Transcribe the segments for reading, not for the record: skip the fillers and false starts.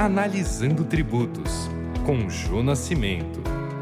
Analisando Tributos, com Jô Nascimento.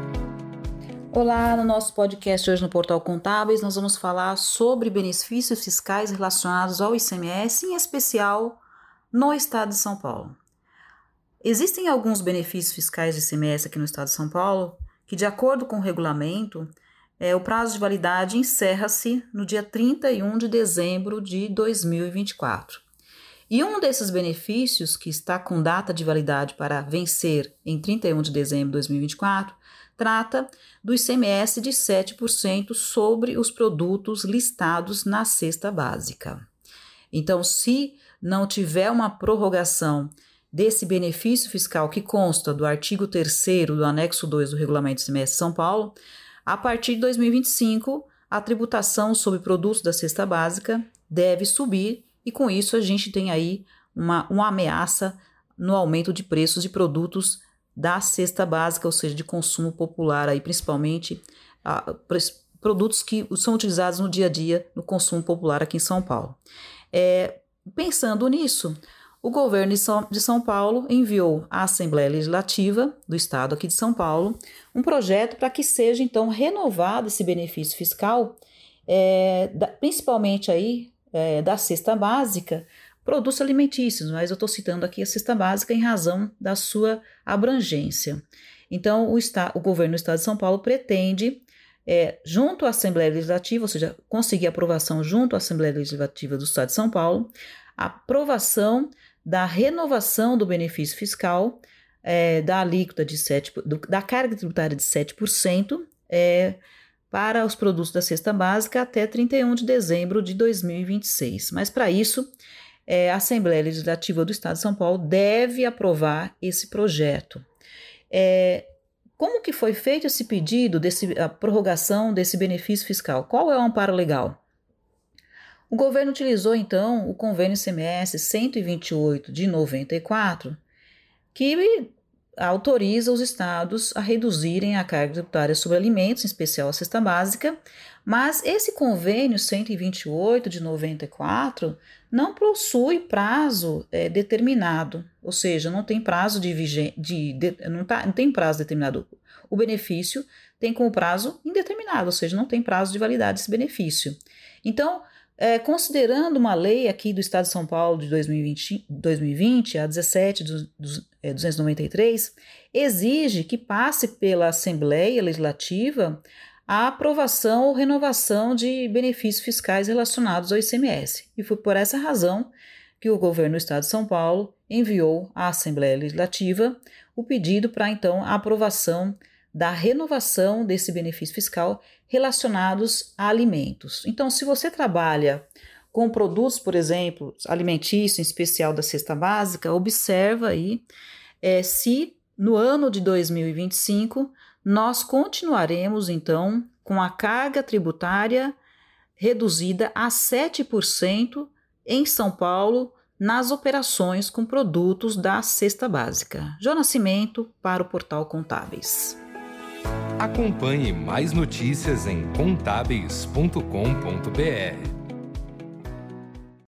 Olá, no nosso podcast hoje no Portal Contábeis nós vamos falar sobre benefícios fiscais relacionados ao ICMS, em especial no estado de São Paulo. Existem alguns benefícios fiscais de ICMS aqui no estado de São Paulo que, de acordo com o regulamento, o prazo de validade encerra-se no dia 31 de dezembro de 2024. E um desses benefícios, que está com data de validade para vencer em 31 de dezembro de 2024, trata do ICMS de 7% sobre os produtos listados na cesta básica. Então, se não tiver uma prorrogação desse benefício fiscal que consta do artigo 3º do anexo 2 do Regulamento do ICMS de São Paulo, a partir de 2025, a tributação sobre produtos da cesta básica deve subir e com isso a gente tem aí uma ameaça no aumento de preços de produtos da cesta básica, ou seja, de consumo popular, aí, principalmente produtos que são utilizados no dia a dia no consumo popular aqui em São Paulo. Pensando nisso, o governo de São Paulo enviou à Assembleia Legislativa do Estado aqui de São Paulo um projeto para que seja então renovado esse benefício fiscal, principalmente aí da cesta básica, produtos alimentícios, mas eu estou citando aqui a cesta básica em razão da sua abrangência. Então, o governo do Estado de São Paulo pretende, junto à Assembleia Legislativa, ou seja, conseguir aprovação junto à Assembleia Legislativa do Estado de São Paulo, a aprovação da renovação do benefício fiscal, da alíquota de da carga tributária de 7%, para os produtos da cesta básica até 31 de dezembro de 2026. Mas para isso, a Assembleia Legislativa do Estado de São Paulo deve aprovar esse projeto. Como que foi feito esse pedido, a prorrogação desse benefício fiscal? Qual é o amparo legal? O governo utilizou, então, o convênio ICMS 128 de 94, que autoriza os estados a reduzirem a carga tributária sobre alimentos, em especial a cesta básica, mas esse convênio 128 de 94 não possui prazo determinado, ou seja, não tem prazo não tem prazo determinado. O benefício tem como prazo indeterminado, ou seja, não tem prazo de validade esse benefício. Então, considerando uma lei aqui do Estado de São Paulo de 2020, a 17.293, exige que passe pela Assembleia Legislativa a aprovação ou renovação de benefícios fiscais relacionados ao ICMS. E foi por essa razão que o governo do Estado de São Paulo enviou à Assembleia Legislativa o pedido para, então, a aprovação da renovação desse benefício fiscal relacionados a alimentos. Então, se você trabalha com produtos, por exemplo, alimentícios, em especial da cesta básica, observa aí se no ano de 2025 nós continuaremos, então, com a carga tributária reduzida a 7% em São Paulo nas operações com produtos da cesta básica. Jô Nascimento para o Portal Contábeis. Acompanhe mais notícias em contábeis.com.br.